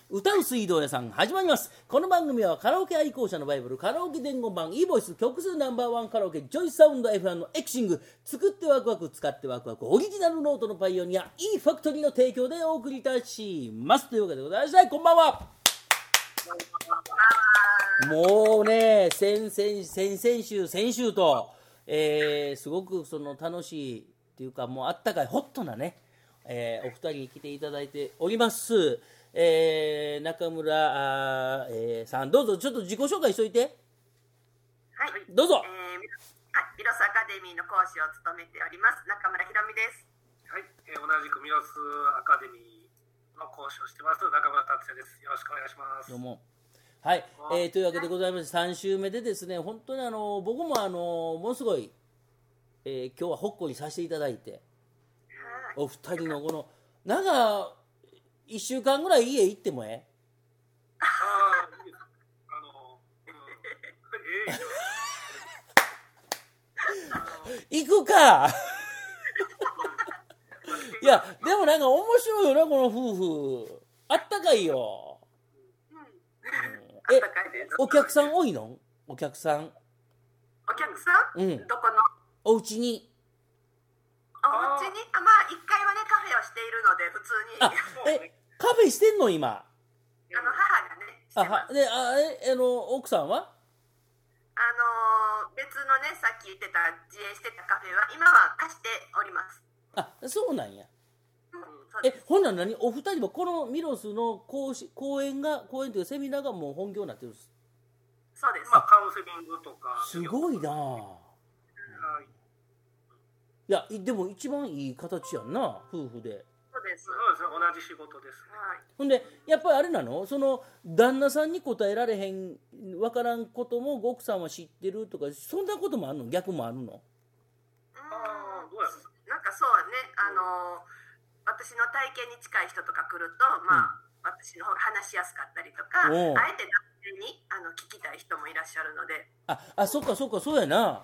歌う水道屋さん始まります。この番組はカラオケ愛好者のバイブル、カラオケ伝言版 e ボイス曲数ナンバーワンカラオケジョイサウンド F1 のエクシング、作ってワクワク使ってワクワクオリジナルノートのパイオニア E ファクトリーの提供でお送りいたします。というわけでございまして、こんばんは。もうね、先週と、すごくその楽しいっていうか、もうあったかいホットなね、お二人に来ていただいております。中村さん、どうぞちょっと自己紹介しといて。 はい、 どうぞ。 ミロスアカデミーの講師を務めております中村ひろみです。 はい、同じくミロスアカデミーの講師をしてます中村達也です。よろしくお願いします。 どうも。はい、というわけでございまして、3週目でですね、本当に僕もものすごい、今日はほっこりさせていただいて、お二人のこのなんか1週間ぐらい家行っても行くかいやでもなんか面白いよな、この夫婦あったかいよ。お客さん多いの？お客さん、 うん、どこのお家にまあ1階はねカフェをしているので普通にカフェしてんの今？ 母がねしてます。 で奥さんは別のねさっき言ってた自営してたカフェは今は貸しております。 そうなんや。 そうほんなら何、お二人はこのミロスの講演というかセミナーがもう本業になってるんです？ そうです。 カウンセリングとかすごいな。いやでも一番いい形やんな、夫婦で。 そうです、 同じ仕事です、 ほんでやっぱりあれなの、その旦那さんに答えられへん分からんことも奥さんは知ってるとか、そんなこともあるの？逆もあるの？ どうやなんかそうね、私の体験に近い人とか来ると、私の方が話しやすかったりとか、あえて男性に聞きたい人もいらっしゃるので。 そっかそうやな。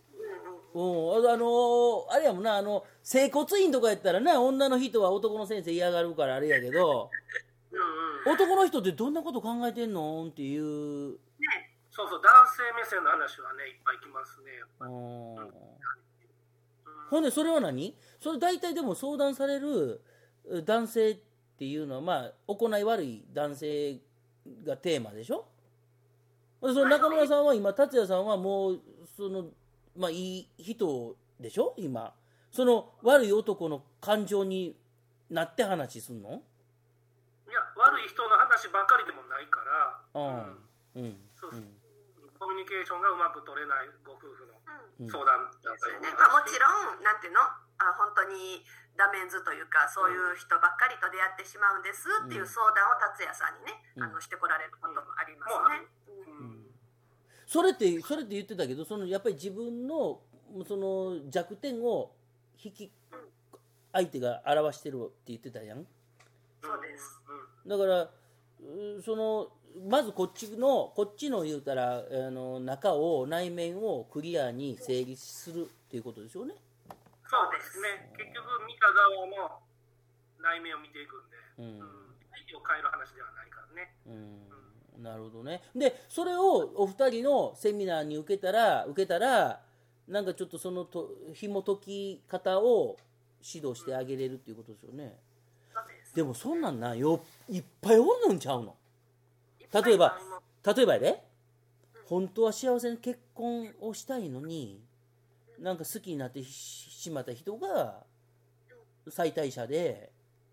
あれやもんな、整骨院とかやったらな、女の人は男の先生嫌がるからあれやけど男の人ってどんなこと考えてんのっていう、 ね、そう男性目線の話はねいっぱいきますね。 ほんでそれは何、それ大体でも相談される男性っていうのは行い悪い男性がテーマでしょ。その中村さんは今、達也さんはもうそのいい人でしょ今。その悪い男の感情になって話すんの？ いや悪い人の話ばっかりでもないから、コミュニケーションがうまく取れないご夫婦の相談だったり、 もちろんなんていうの、本当にダメンズというかそういう人ばっかりと出会ってしまうんですっていう相談を達也さんにね、してこられることもありますね。 それって言ってたけど、そのやっぱり自分のその弱点を相手が表してるって言ってたやん。 そうです。 だからそのまずこっちの言うたら内面をクリアに整理するっていうことでしょうね。 そうですね。結局見た側の内面を見ていくんで、相手を変える話ではないからね。 なるほどね。でそれをお二人のセミナーに受けたらなんかちょっとその紐解き方を指導してあげれるっていうことですよね。でもそんなんいっぱいおんのんちゃうの？例えばやで、本当は幸せに結婚をしたいのになんか好きになってしまった人が妻帯者で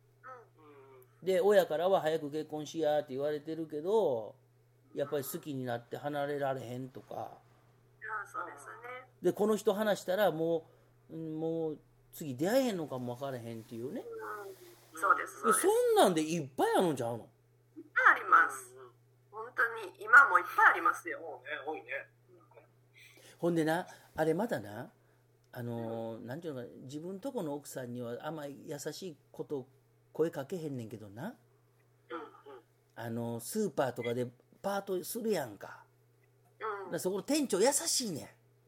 親からは早く結婚しやって言われてるけど、やっぱり好きになって離れられへんとか。 そうですね。でこの人話したらもう次出会えへんのかも分からへんっていうね。 そうです。 そんなんでいっぱいあるんちゃうの？ いっぱいあります。本当に今もいっぱいありますよ。 多いね。 ほんでな、あれまだな、なんていうのか、自分とこの奥さんにはあんまり優しいこと声かけへんねんけどな、スーパーとかでパートするやんか。そこの店長優しいねん。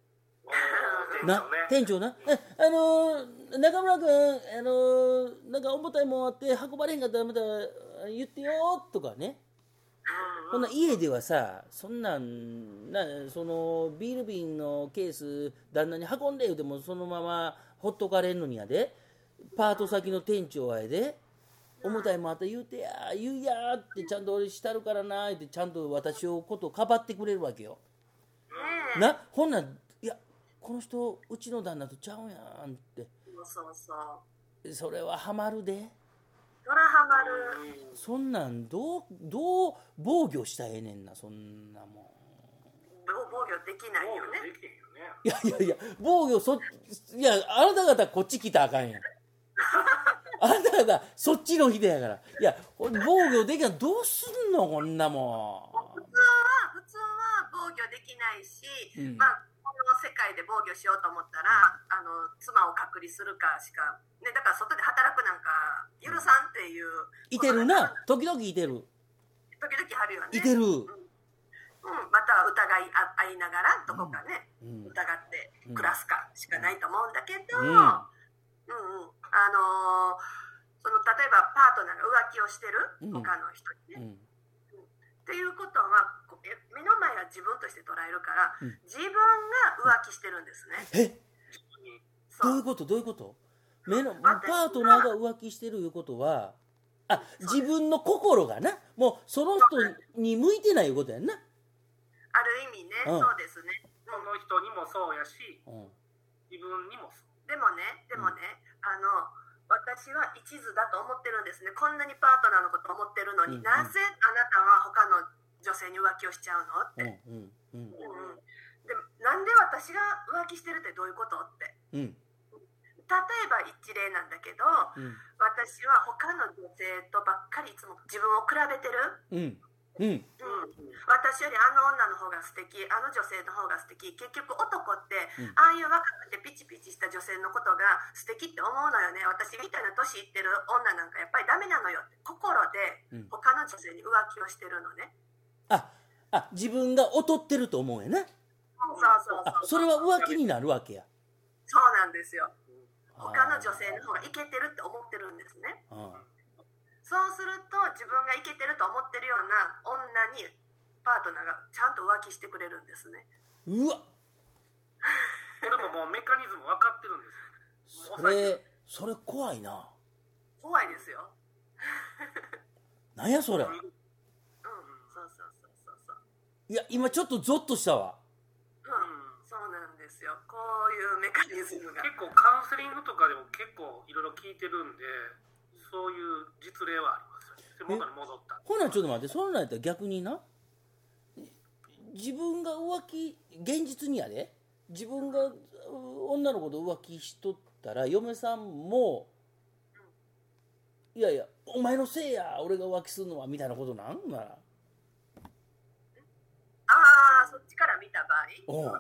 店長な、中村君、なんか重たいもんあって運ばれへんかったらまた言ってよとかね。こんな家ではさ、そんなんそのビール瓶のケース旦那に運んで言うてもそのままほっとかれんのにやで、パート先の店長はやで、重たいもあった言うてや言うやってちゃんと俺したるからなってちゃんと私をことをかばってくれるわけよ。な、ほんなん、いやこの人うちの旦那とちゃうやんって。それはハマるで。 そらハマる。 そんなんどう防御したらええねんな、そんなもん。 防御できないよね。 いや防御いやあなた方こっち来たらあかんやん。あなた方そっちの日だやから。いや防御できない、どうすんのこんなもん。 普通は防御できないし、まあこの世界で防御しようと思ったら妻を隔離するかしか、ね、だから外で働くなんか許さんっていう。 いてるな、時々いてる。 時々あるよね。 いてる。 または疑い合いながらどこかね、疑って暮らすかしかないと思うんだけど、その例えばパートナーが浮気をしてる他の人にね、っていうことは目の前は自分として捉えるから、自分が浮気してるんですね。 どういうことパートナーが浮気してるいうことは、自分の心がな、もうその人に向いてないいうことやんな。 ある意味ね、そうですね。 その人にもそうやし、自分にもそう。 でもね、私は一途だと思ってるんですね。こんなにパートナーのこと思ってるのに、なぜあなたは他の女性に浮気をしちゃうのって。でなんで私が浮気してるってどういうことって。例えば一例なんだけど、私は他の女性とばっかりいつも自分を比べてる。私よりあの女の方が素敵、あの女性の方が素敵。結局男って、ああいう若くてピチピチした女性のことが素敵って思うのよね。私みたいな年いってる女なんかやっぱりダメなのよって心で他の女性に浮気をしてるのね。 自分が劣ってると思うやな。それは浮気になるわけや。 そうなんですよ。他の女性の方がイケてるって思ってるんですね。そうすると自分がイケてると思ってるような女にパートナーがちゃんと浮気してくれるんですね。 うわこれももうメカニズム分かってるんです。 それ怖いな。 怖いですよ。 なんやそれ。 そういや今ちょっとゾッとしたわ。 そうなんですよ。こういうメカニズムが結構カウンセリングとかでも結構いろいろ聞いてるんで、そういう実例はありますよ。元に戻った。 ほなちょっと待って、そんなんやったら逆にな、自分が浮気、現実にやで、自分が女の子と浮気しとったら嫁さんも、いやいやお前のせいや俺が浮気するのはみたいなことなんなら。 そっちから見た場合、そういうあん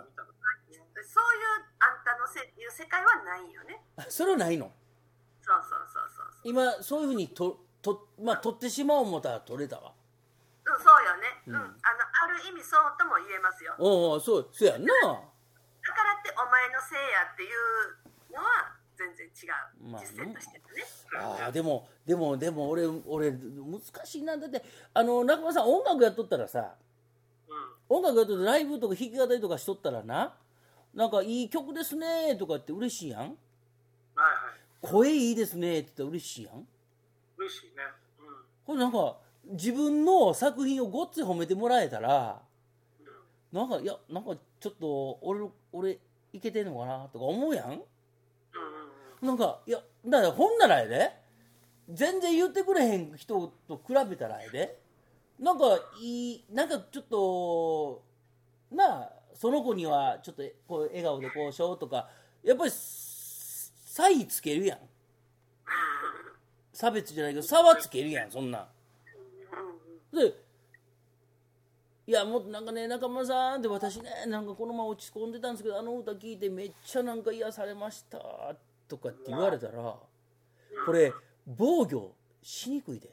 たのせいっていう世界はないよね。 それはないの。 そう今そういうふうに取ってしまおう思ったら取れたわ。 そうよね。ある意味そうとも言えますよ。 そうやんな。 だからってお前のせいやっていうのは全然違う、実践としてね。 でも俺難しいな。だって中村さん音楽やっとったらさ、音楽やっとってライブとか弾き語りとかしとったらな、なんかいい曲ですねとかって嬉しいやん。声いいですねって言ったら嬉しいやん。 嬉しいね。 これなんか自分の作品をごっつい褒めてもらえたら、なんかちょっと俺いけてんのかなとか思うやん。なんかだからほんならやで、全然言ってくれへん人と比べたらやで、なんかちょっとその子にはちょっとこう笑顔でこうしようとか、やっぱり差異つけるやん。差別じゃないけど差はつけるやん、そんなんで。いやもうなんかね、中村さんって私ね、なんかこのまま落ち込んでたんですけど、あの歌聞いてめっちゃなんか癒されましたとかって言われたら、これ防御しにくいで。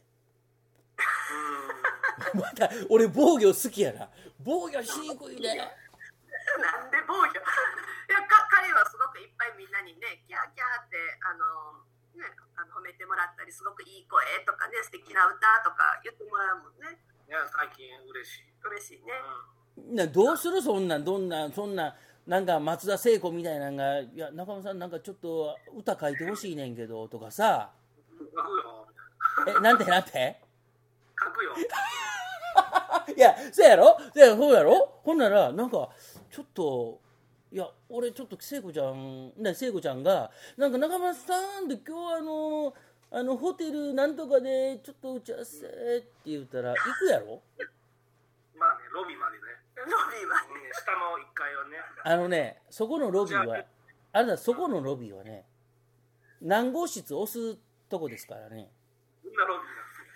また俺防御好きやな。防御しにくいで。 なんで防御？いや彼はすごくいっぱいみんなにね、キャーキャーって褒褒めてもらったり、すごくいい声とかね、素敵な歌とか言ってもらうもんね。 いや、最近嬉しい。 嬉しいね。 どうするそんなんなんか松田聖子みたいなのが、いや中村さんなんかちょっと歌書いてほしいねんけどとかさ、 書くよ。 なんて書くよ。 いやそうやろ。ほんならなんかちょっと、いや俺ちょっと聖子ちゃんがなんか中村さんで今日ホテルなんとかでちょっと打ち合わせって言ったら行くやろ。 まあね、ロビーまでね。 ロビーはね、下の1階はね。 そこのロビーはあれだ、そこのロビーはね、何号室押すとこですからね。 みんなロビ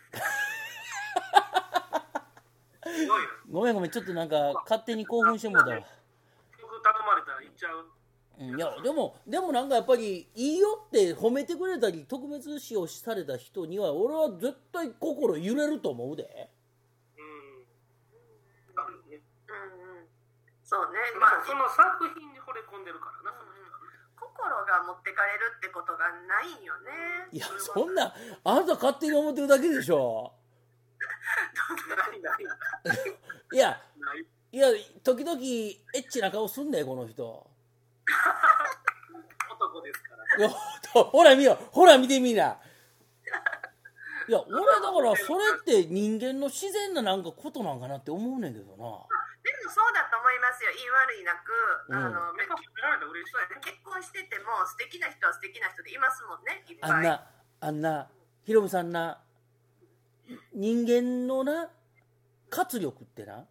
ーなんですよ。 ごめんちょっとなんか勝手に興奮してもうたわ。 曲頼まれたら行っちゃう。 いやでもなんかやっぱりいいよって褒めてくれたり特別視をされた人には俺は絶対心揺れると思うで。 そうね。 まあその作品に惚れ込んでるからな、その人は。 心が持ってかれるってことがないよね。 いやそんなあなた勝手に思ってるだけでしょ。いや時々エッチな顔すんねこの人。 男ですから。 ほら見てみな。いや俺だからそれって人間の自然ななんかことなんかなって思うねんけどな。 でもそうだと思いますよ。言い悪いなく、結婚してても素敵な人は素敵な人でいますもんね。いっぱい。 あんなひろみさんな、人間のな活力ってな、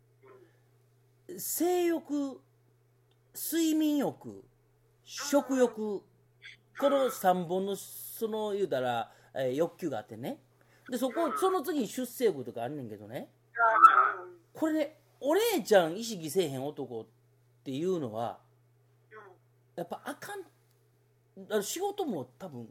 性欲、睡眠欲、食欲、この3本の言うたら、欲求があってね。でその次に出世欲とかあんねんけどね。これね、お姉ちゃん意識せえへん男っていうのはやっぱあかん。仕事も多分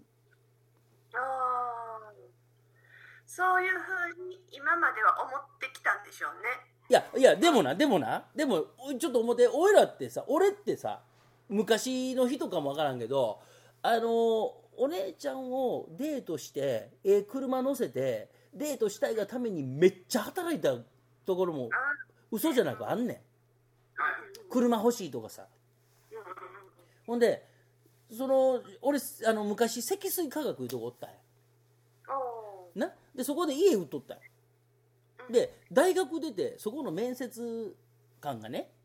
そういうふうに今までは思ってきたんでしょうね。 いやでもちょっと思って、俺ってさ昔の日とかもわからんけど、お姉ちゃんをデートして車乗せてデートしたいがためにめっちゃ働いたところも嘘じゃなくあんねん。車欲しいとかさ。ほんで俺昔積水化学いうとこおったんやな。でそこで家売っとったんや。で大学出てそこの面接官がね、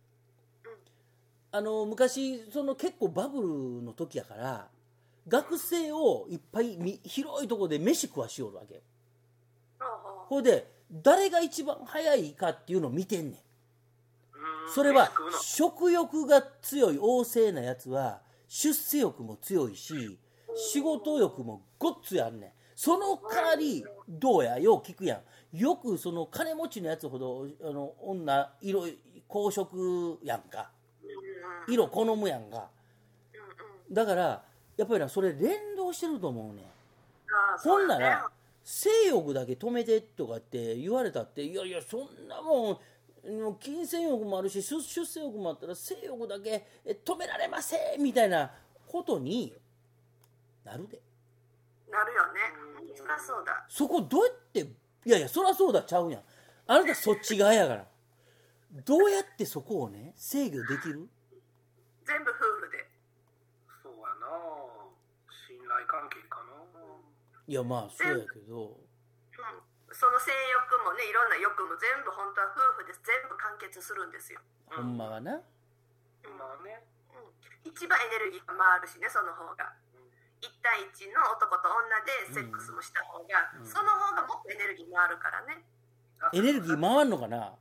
昔結構バブルの時やから学生をいっぱい広いとこで飯食わしよるわけよ。ほいで誰が一番早いかっていうのを見てんねん。それは食欲が強い旺盛なやつは出世欲も強いし仕事欲もごっついあんねん。その代わりどうやよう聞くやん。よく金持ちのやつほど女公職やんか、色好むやんか。だからやっぱりなそれ連動してると思うねん。ほんなら性欲だけ止めてとかって言われたって、いやそんなもん金銭欲もあるし出世欲もあったら性欲だけ止められませんみたいなことになるで。 なるよね。そりゃそうだ。 そこどうやって、いやそりゃそうだちゃうやん。あなたそっち側やから。どうやってそこをね制御できる？ 全部夫婦で。 そうやな、信頼関係かな。 いやまあそうやけど、 その性欲もね、いろんな欲も全部本当は夫婦で全部完結するんですよ。 ほんまはな。 まあね、 一番エネルギーが回るしね、その方が。1対1の男と女でセックスもした方が、その方がもっとエネルギー回るからね。 エネルギー回るのかな。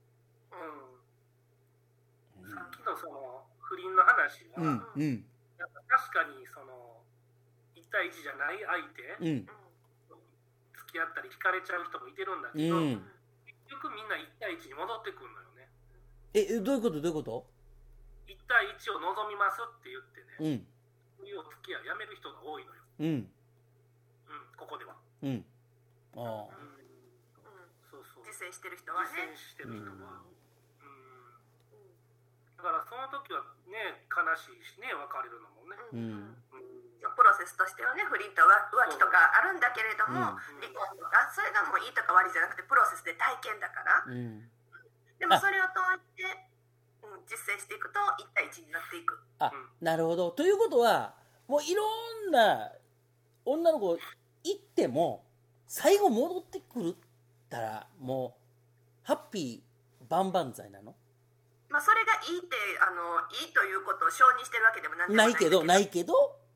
さっきの不倫の話は、確かに1対1じゃない相手、付き合ったり惹かれちゃう人もいてるんだけど、結局みんな1対1に戻ってくるのよね。 どういうこと ?1 対1を望みますって言ってね、そういうお付き合いやめる人が多いのよ。ここでは。そうそう。 実践してる人はね。 実践してる人は。だからその時はね、悲しいしね、別れるのもね。 ポプロセスとしてはね、不倫と浮気とかあるんだけれども、離婚とかそれがもういいとか悪いじゃなくてプロセスで体験だから、でもそれを通して、実践していくと1対1になっていく。 なるほど。ということはもういろんな女の子行っても最後戻ってくるったらもうハッピー万々歳なの？ まあ、それがいいっていいということを承認してるわけでもないけど、ないけど、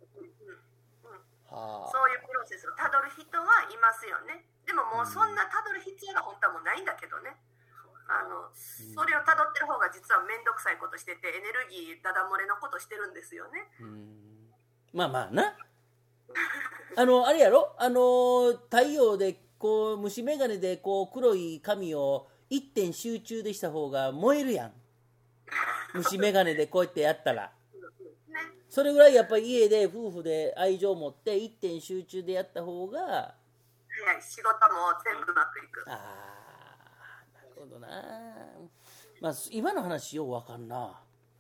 そういうプロセスをたどる人はいますよね。でももうそんなたどる必要が本当はもうないんだけどね。それをたどってる方が実は面倒くさいことしててエネルギーダダ漏れのことしてるんですよね。 まあまあなあれやろ、太陽でこう虫眼鏡でこう黒い紙を一点集中でした方が燃えるやん。虫眼鏡でこうやってやったら、それぐらいやっぱり家で夫婦で愛情を持って一点集中でやった方が仕事も全部うまくいく。 なるほどな。まあ今の話ようわかんな。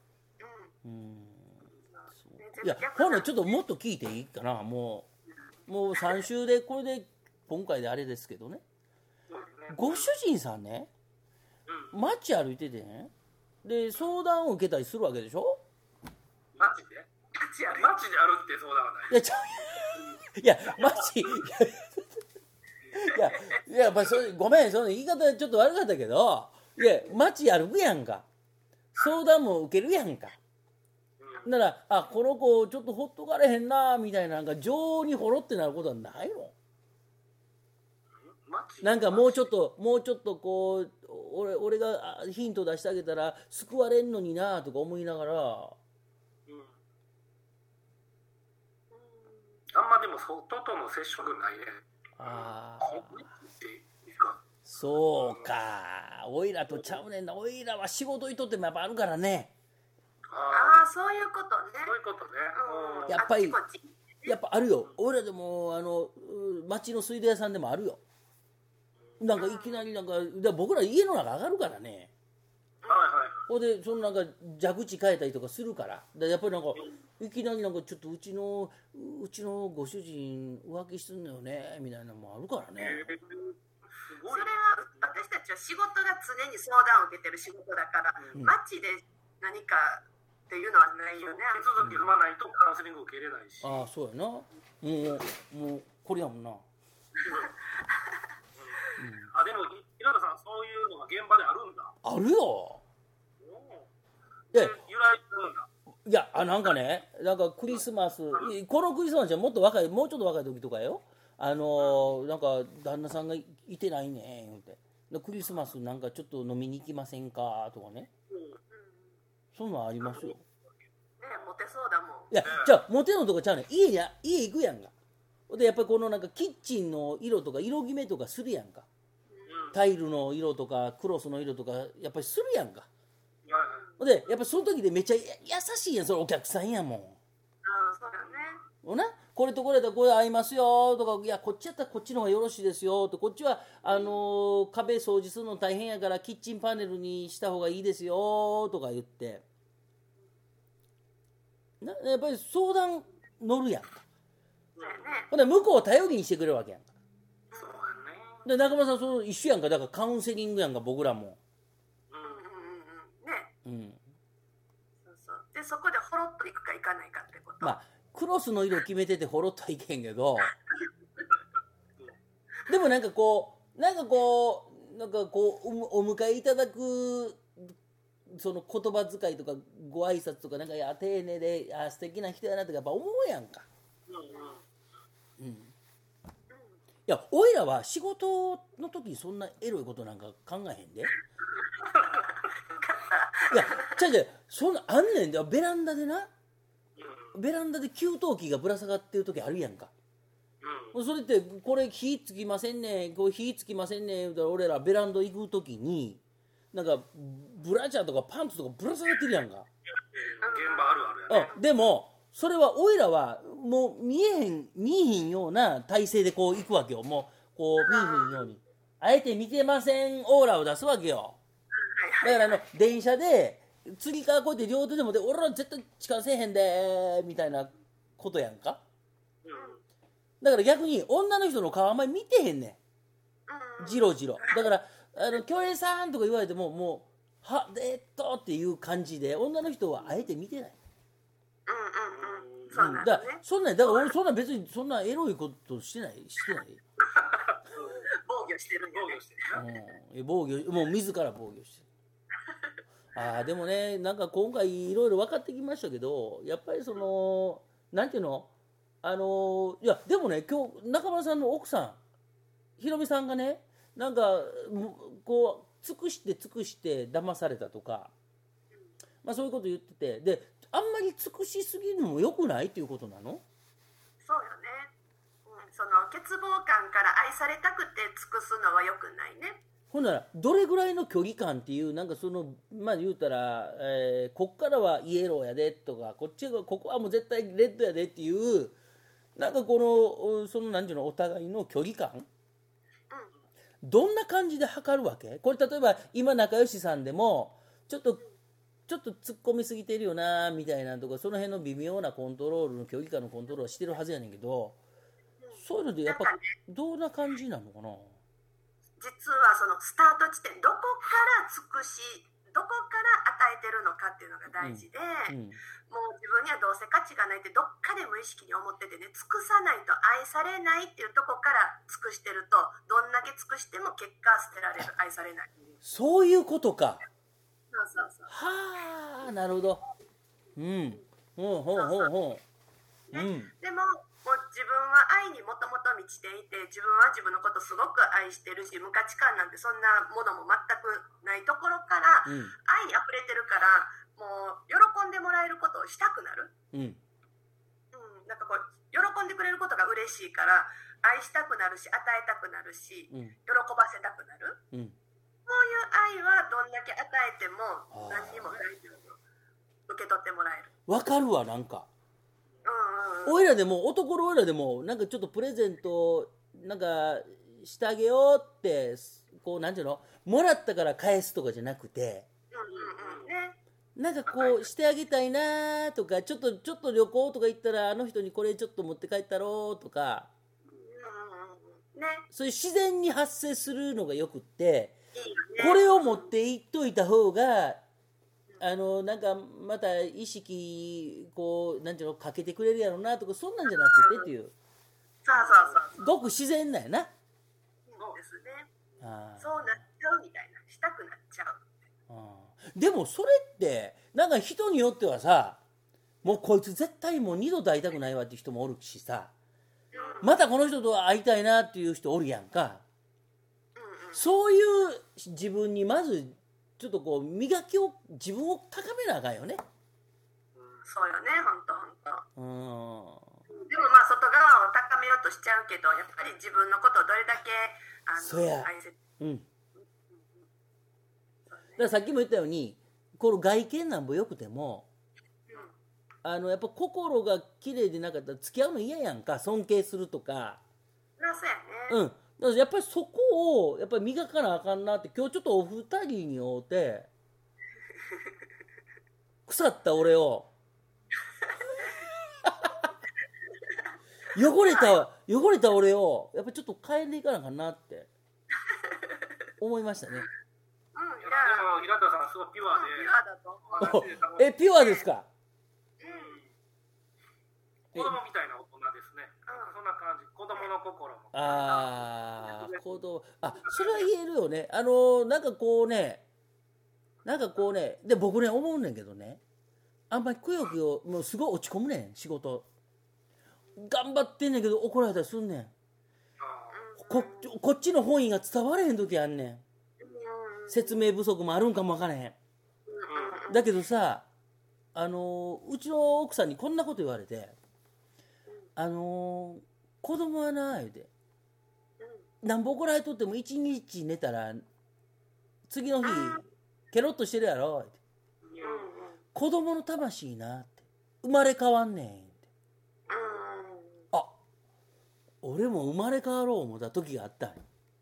いやほらちょっともっと聞いていいかな。もう3週でこれで今回であれですけどね、ご主人さんね、街歩いててね、で相談を受けたりするわけでしょ。 街で歩いて相談はない。 いや街いやまあそれごめん、その言い方ちょっと悪かったけど、いや街歩くやんか、相談も受けるやんか。ならこの子ちょっとほっとかれへんなみたいな、なんか情にほろってなることはないの？なんかもうちょっとこう俺がヒント出してあげたら救われんのになとか思いながら、 あんまでも外との接触ないね。 そうか、おいらとちゃうねんな。おいらは仕事にとってもやっぱあるからね。 そういうことね。 そういうことね。 やっぱりやっぱあるよ。俺らでも町の水道屋さんでもあるよ。なんかいきなりなんか僕ら家の中上がるからね。ほんでそのなんか蛇口変えたりとかするから、やっぱりなんかいきなりなんかちょっとうちのご主人浮気すんのよねみたいなのもあるからね。 それは私たちは仕事が常に相談を受けてる仕事だから、街で何かっていうのはないよね。 手続き踏まないとカウンセリング受け入れないし。 そうやな。もうこれやもんな。 でも稲田さん、そういうのが現場であるんだ。 あるよ。 由来するんだ。 いやなんかね、なんかクリスマス、このクリスマスはもうちょっと若い時とかよ、なんか旦那さんがいてないねんってクリスマスなんかちょっと飲みに行きませんかとかね、そういうのありますよ。 モテそうだもん。 いやじゃあモテのとかちゃうねん。家行くやんか。でやっぱりこのなんかキッチンの色とか色決めとかするやんか。タイルの色とかクロスの色とかやっぱりするやんか。でやっぱその時でめっちゃ優しいやん、それお客さんやもん。 そうだね。 これとこれとこれ合いますよとか、いやこっちやったらこっちの方がよろしいですよと、こっちは壁掃除するの大変やからキッチンパネルにした方がいいですよとか言って、やっぱり相談乗るやんか。ほんで向こうを頼りにしてくれるわけやんか。で中村さんその一緒やんか。だからカウンセリングやんか、僕らも。 でそこでほろっといくかいかないかってこと。 まあクロスの色決めててほろっとはいけんけどでもなんかこうお迎えいただくその言葉遣いとかご挨拶とかなんか丁寧で素敵な人やなとかやっぱ思うやんか。いやおいらは仕事の時にそんなエロいことなんか考えへんで。いや違うそんなあんねんで。ベランダで給湯器がぶら下がってる時あるやんか。それってこれ火つきませんね言うたら俺らベランダ行く時になんかブラジャーとかパンツとかぶら下がってるやんか。 現場あるあるやね。 でもそれはおいらはもう見えへんような体勢でこう行くわけよ。もうこう見えへんようにあえて見てませんオーラを出すわけよ。だから電車で釣り革こうやって両手でもで俺ら絶対近せえへんでみたいなことやんか。 だから逆に女の人の顔あんまり見てへんねん、ジロジロ。だから京平さんとか言われてももうはっていう感じで女の人はあえて見てない。 そうなんだですね。 そんなんだから俺そんな別にそんなエロいことしてない。 防御してるんやね。 防御もう自ら防御してる。でもね、なんか今回いろいろ分かってきましたけど、やっぱりそのなんていうの、いやでもね、今日中村さんの奥さんひろみさんがね、なんかこう尽くして騙されたとか、まあそういうこと言ってて、であんまり尽くしすぎるのも良くないっていうことなの？ そうよね。その欠乏感から愛されたくて尽くすのは良くないね。 ほんならどれぐらいの距離感っていう、なんかそのまあ言うたら、こっからはイエローやでとか、ここはもう絶対レッドやでっていう、なんかこのそのなんていうの、お互いの距離感、どんな感じで測るわけ？これ例えば今仲良しさんでもちょっと突っ込みすぎてるよなみたいなとか、その辺の微妙なコントロールの距離感のコントロールはしてるはずやねんけど、そういうのでやっぱどんな感じなのかな？ 実はそのスタート地点、どこから尽くし、どこから与えてるのかっていうのが大事で、もう自分にはどうせ価値がないってどっかで無意識に思っててね、尽くさないと愛されないっていうとこから尽くしてると、どんだけ尽くしても結果捨てられる、愛されない。 そういうことか。 そうはあ、なるほど。でももう自分は愛にもともと満ちていて、自分は自分のことすごく愛してるし、無価値観なんてそんなものも全くないところから、愛にあふれてるから、もう喜んでもらえることをしたくなる。なんかこう喜んでくれることが嬉しいから愛したくなるし、与えたくなるし、喜ばせたくなる。そういう愛はどんだけ与えても何にもないというのを受け取ってもらえる。 わかるわ。なんかおいらでも、男のおいらでも、なんかちょっとプレゼントなんかしてあげようって、こうなんていうの、もらったから返すとかじゃなくて、なんかこうしてあげたいなとか、ちょっと旅行とか行ったらあの人にこれちょっと持って帰ったろうとか、そういう自然に発生するのがよくって、これを持っていっといた方がなんかまた意識こうなんていうのかけてくれるやろうなとか、そんなんじゃなくてっていう、ごく自然なんやな。 そうですね。そうなっちゃうみたいな、したくなっちゃう。 でもそれってなんか人によってはさ、もうこいつ絶対もう二度と会いたくないわっていう人もおるしさ、またこの人と会いたいなっていう人おるやんか。そういう自分にまずちょっとこう磨きを、自分を高めなあかんよね。 そうよね、本当。でもまあ外側を高めようとしちゃうけど、やっぱり自分のことをどれだけ愛せて、 だからさっきも言ったように、この外見なんぼよくても、やっぱ心が綺麗でなかったら付き合うの嫌やんか。尊敬するとか。 そうやね。 だからやっぱりそこをやっぱり磨かなあかんなって、今日ちょっとお二人に会うて腐った俺を汚れた俺をやっぱりちょっと変えていかなあかんなって思いましたね。 平田さんすごいピュアで。 ピュアですか？ 子供みたいな大人ですね。そんな感じ。子供の心も。 それは言えるよね。なんかこうね、で僕ね思うねんけどね、あんまりくよくよ、もうすごい落ち込むねん。仕事頑張ってんねんけど怒られたりすんねん。こっちの本意が伝われへん時あんねん。説明不足もあるんかもわからへん。だけどさ、うちの奥さんにこんなこと言われて、子供はな言うて、なんぼ怒られとっても一日寝たら次の日ケロッとしてるやろって、子供の魂なって生まれ変わんねんって、俺も生まれ変わろう思った時があったんよ。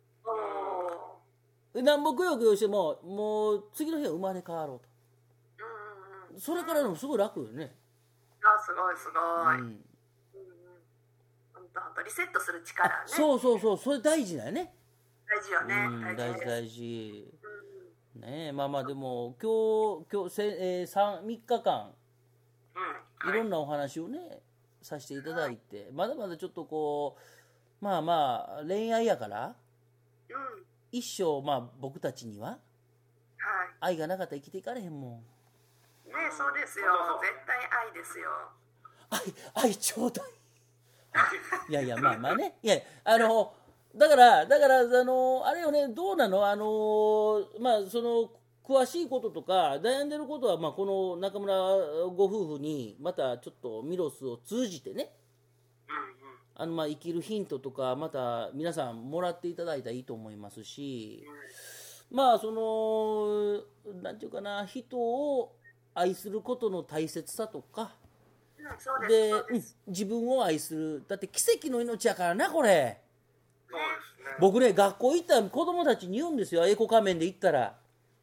なんぼくよくよしてももう次の日は生まれ変わろうと、それからでもすごい楽よね。 すごい、本当当リセットする力ね。 そうそうそう、それ大事だよね。 大事よね。 大事です。 大事。ねえ、まあまあでも今日3日間いろんなお話をねさせていただいて、まだまだちょっとこうまあまあ恋愛やから一生まあ僕たちには愛がなかったら生きていかれへんもん。 ね、そうですよ。絶対愛ですよ。 愛ちょうだい。いやいやまあまあね、いやだからあれよね、どうなの、まあその詳しいこととか悩んでることは、まあこの中村ご夫婦にまたちょっとミロスを通じてね、まあ生きるヒントとかまた皆さんもらっていただいたらいいと思いますし、まあそのなんていうかな、人を愛することの大切さとか。で、自分を愛する、だって奇跡の命やからなこれ。 そうですね。 僕ね、学校行ったら子供たちに言うんですよ、エコ仮面で行ったら、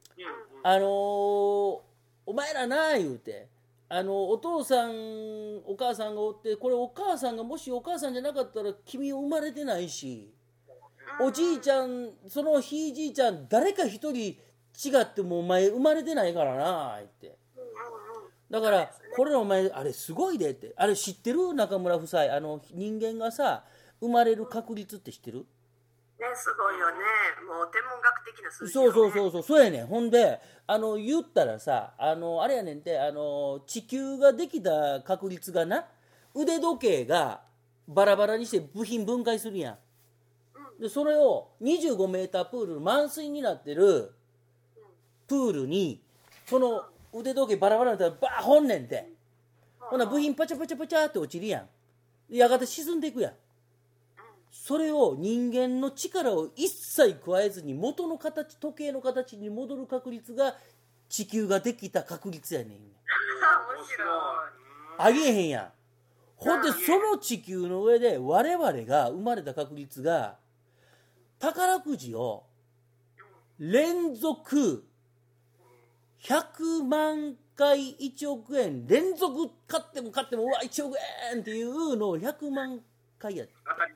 お前らな言うて、お父さんお母さんがおって、これお母さんがもしお母さんじゃなかったら君生まれてないし、おじいちゃんそのひいじいちゃん誰か一人違ってもお前生まれてないからな言って。だからこれお前あれすごいでって、あれ知ってる中村夫妻、人間がさ生まれる確率って知ってる？ ね、すごいよね。もう天文学的な数字よね。そうやねん。ほんで言ったらさあれやねんって、地球ができた確率がな、腕時計がバラバラにして部品分解するやん。でそれを25メータープール満水になってるプールにその腕時計バラバラになったらバーほんねんて。ほな部品パチャパチャパチャって落ちるやん。やがて沈んでいくやん。それを人間の力を一切加えずに元の形、時計の形に戻る確率が地球ができた確率やねん。 面白い。 あげへんやん。ほんでその地球の上で我々が生まれた確率が、宝くじを連続100万回1億円連続買ってもうわ1億円っていうのを100万回やって、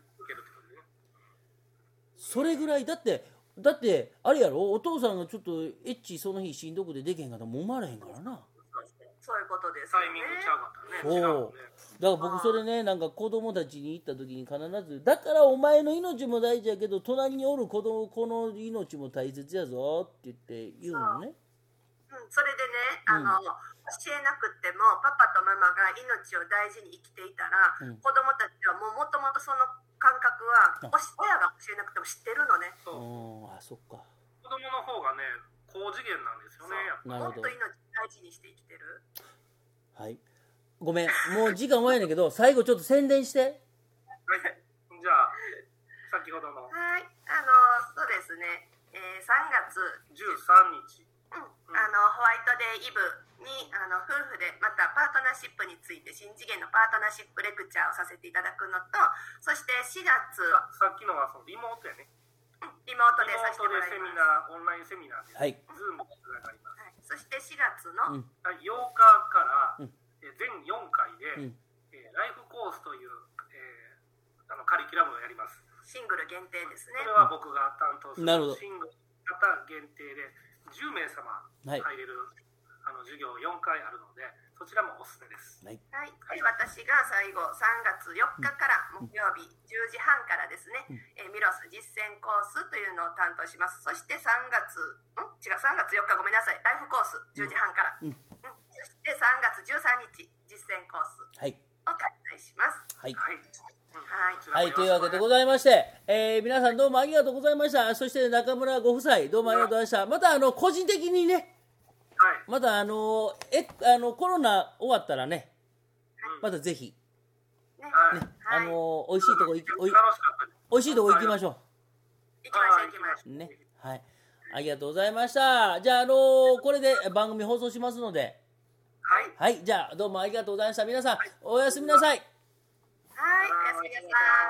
それぐらいだってあれやろ、お父さんがちょっとエッチその日しんどくてできへんかったらもう生まれへんからな。 そういうことですタイミングちゃうかったね。 そうだから僕それね、なんか子供たちに言った時に必ず、だからお前の命も大事やけど隣におる子供この命も大切やぞって言うのね。 それでね、教えなくってもパパとママが命を大事に生きていたら、子供たちはもともとその感覚は親が教えなくても知ってるのね。 あ、そっか。 子供の方がね高次元なんですよね。 もっと命大事にして生きてる。 はい、ごめんもう時間終わりやねんけど最後ちょっと宣伝して。 はい、じゃあ先ほどのはい、そうですね、3月 13日ホワイトデーイブに夫婦でまたパートナーシップについて新次元のパートナーシップレクチャーをさせていただくのと、そして4月さっきのはそのリモートやね。 リモートでさせてもらいます。 セミナーオンラインセミナーで、 はい、 ズームでつながります。 はい、そして4月の、 8日から全4回で、ライフコースという、カリキュラムをやります。 シングル限定ですね。 これは僕が担当するシングル型限定で10名様入れる、授業4回あるので、そちらもおすすめです。 はい、私が最後3月4日から木曜日10時半からですね、ミロス実践コースというのを担当します。そして3月4日ごめんなさい、ライフコース10時半から、そして3月13日実践コースを開催します。 はい、 はい、 というわけでございまして、皆さんどうもありがとうございました。そして中村ご夫妻どうもありがとうございました。また個人的にね、またコロナ終わったらね、またぜひ、ね、おいしいとこおいしいとこ行きましょう。 行きましょうね、はい、ありがとうございました。じゃあこれで番組放送しますので、はい、じゃあどうもありがとうございました。皆さんおやすみなさい。 はい、おやすみなさい。